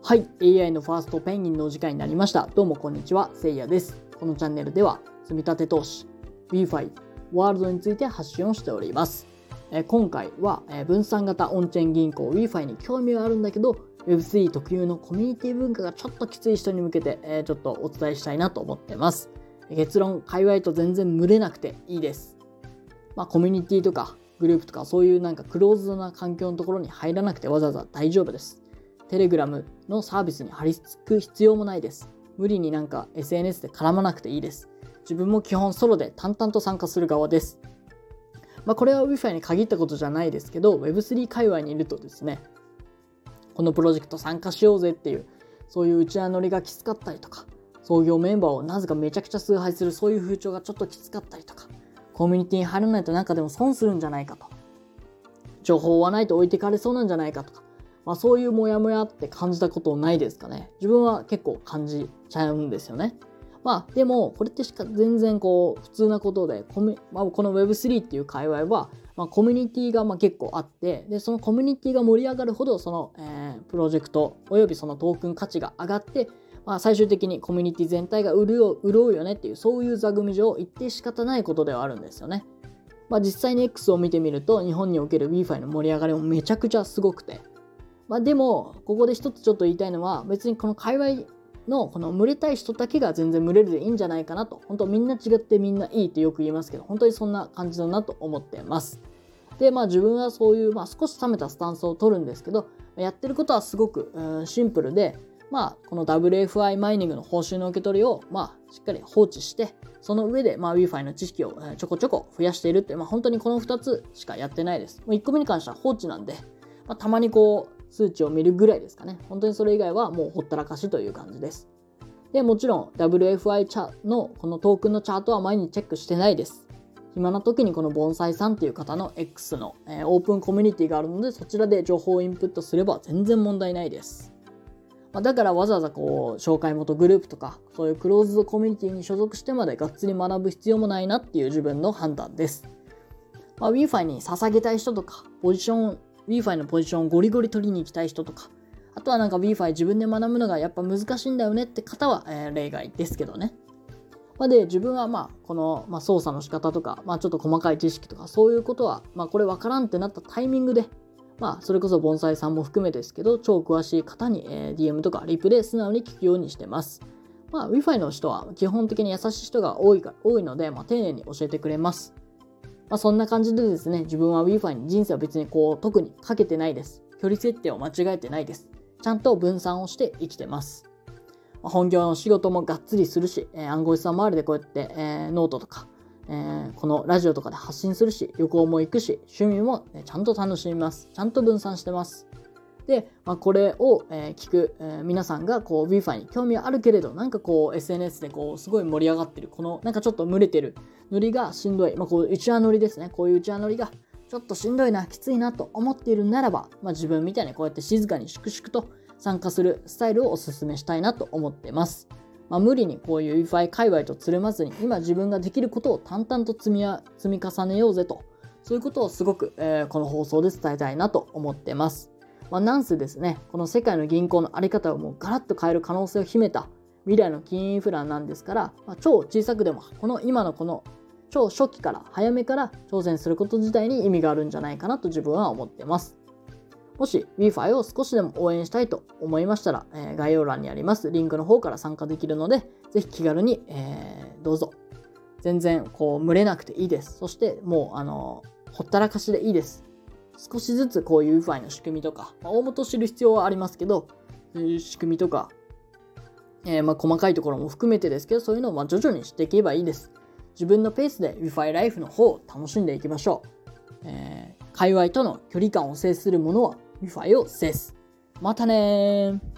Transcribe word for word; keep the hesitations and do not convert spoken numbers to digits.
はい、エーアイ のファーストペンギンのお時間になりました。どうもこんにちは、せいやです。このチャンネルでは積み立て投資、WeFi、ワールドについて発信をしております。えー、今回は、えー、分散型オンチェーン銀行 WeFi に興味はあるんだけど ウェブスリー 特有のコミュニティ文化がちょっときつい人に向けて、えー、ちょっとお伝えしたいなと思ってます。結論、界隈と全然群れなくていいです。まあ、コミュニティとかグループとかそういうなんかクローズドな環境のところに入らなくてわざわざ大丈夫です。テレグラムのサービスに貼り付く必要もないです。無理になんか エスエヌエス で絡まなくていいです。自分も基本ソロで淡々と参加する側です。まあ、これは WeFi に限ったことじゃないですけど ウェブスリー 界隈にいるとですね、このプロジェクト参加しようぜっていうそういう内輪乗りがきつかったりとか、創業メンバーをなぜかめちゃくちゃ崇拝するそういう風潮がちょっときつかったりとか、コミュニティに入らないとなんかでも損するんじゃないかと、情報を追わないと置いてかれそうなんじゃないかとか、まあ、そういうモヤモヤって感じたことないですかね。自分は結構感じちゃうんですよね。まあでもこれってしか全然こう普通なことで、コミ、まあ、この ウェブスリー っていう界隈は、まあ、コミュニティがまあ結構あって、でそのコミュニティが盛り上がるほどその、えー、プロジェクトおよびそのトークン価値が上がって、まあ、最終的にコミュニティ全体が潤う、潤うよねっていう、そういう座組上一定仕方ないことではあるんですよね。まあ、実際に X を見てみると日本における WeFi の盛り上がりもめちゃくちゃすごくて、まあ、でもここで一つちょっと言いたいのは、別にこの界隈のこの群れたい人だけが全然群れるでいいんじゃないかなと。本当みんな違ってみんないいってよく言いますけど、本当にそんな感じだなと思ってます。でまあ自分はそういう、まあ、少し冷めたスタンスを取るんですけど、やってることはすごく、うん、シンプルで、まあこの ダブリューエフアイ マイニングの報酬の受け取りをまあしっかり放置して、その上でまあ WeFi の知識をちょこちょこ増やしているって、まあ、本当にこのふたつしかやってないです。もういっこめに関しては放置なんで、まあ、たまにこう数値を見るぐらいですかね。本当にそれ以外はもうほったらかしという感じです。でもちろん ダブリューエフアイ チャのこのトークンのチャートは毎日チェックしてないです。暇な時にこの盆栽さんっていう方の X の、えー、オープンコミュニティがあるので、そちらで情報をインプットすれば全然問題ないです。まあ、だからわざわざこう紹介元グループとかそういうクローズドコミュニティに所属してまでがっつり学ぶ必要もないなっていう自分の判断です。まあ、WeFi に捧げたい人とか、ポジションWeFi のポジションをゴリゴリ取りに行きたい人とか、あとはなんか WeFi 自分で学ぶのがやっぱ難しいんだよねって方は、えー、例外ですけどね。まあ、で自分はまあこの、まあ、操作の仕方とか、まあ、ちょっと細かい知識とかそういうことは、まあ、これ分からんってなったタイミングで、まあ、それこそ盆栽さんも含めですけど超詳しい方に、えー、ディーエム とかリプで素直に聞くようにしてます。まあ、WeFi の人は基本的に優しい人が多いか多いので、まあ、丁寧に教えてくれます。まあ、そんな感じでですね、自分は WeFi に人生は別にこう特にかけてないです。距離設定を間違えてないです。ちゃんと分散をして生きてます。まあ、本業の仕事もがっつりするし、えー、暗号資産周りでこうやって、えー、ノートとか、えー、このラジオとかで発信するし、旅行も行くし、趣味も、ね、ちゃんと楽しみます。ちゃんと分散してます。で、まあ、これを、えー、聞く、えー、皆さんがこう WeFi に興味あるけれど、なんかこう エスエヌエス でこうすごい盛り上がってる、このなんかちょっと群れてるノリがしんどい、まあ、こう内輪ノリですね。こういう内輪ノリがちょっとしんどいな、きついなと思っているならば、まあ、自分みたいにこうやって静かに粛々と参加するスタイルをお勧めしたいなと思ってます。まあ、無理にこういう WeFi 界隈とつるまずに、今自分ができることを淡々と積みや積み重ねようぜと、そういうことをすごく、えー、この放送で伝えたいなと思ってます。まあ、なんせですね、この世界の銀行のあり方をもうガラッと変える可能性を秘めた未来の金融インフラなんですから、まあ、超小さくでもこの今のこの超初期から早めから挑戦すること自体に意味があるんじゃないかなと自分は思ってます。もし WeFi を少しでも応援したいと思いましたら、えー、概要欄にありますリンクの方から参加できるので、ぜひ気軽に、えー、どうぞ。全然こう群れなくていいです。そしてもうあのほったらかしでいいです。少しずつこういう WeFi の仕組みとか、まあ、大元知る必要はありますけど、そういう仕組みとか、えー、まあ細かいところも含めてですけど、そういうのをまあ徐々にしていけばいいです。自分のペースで WeFi ライフの方を楽しんでいきましょう。えー、界隈との距離感を制するものは WeFi を制す。またねー。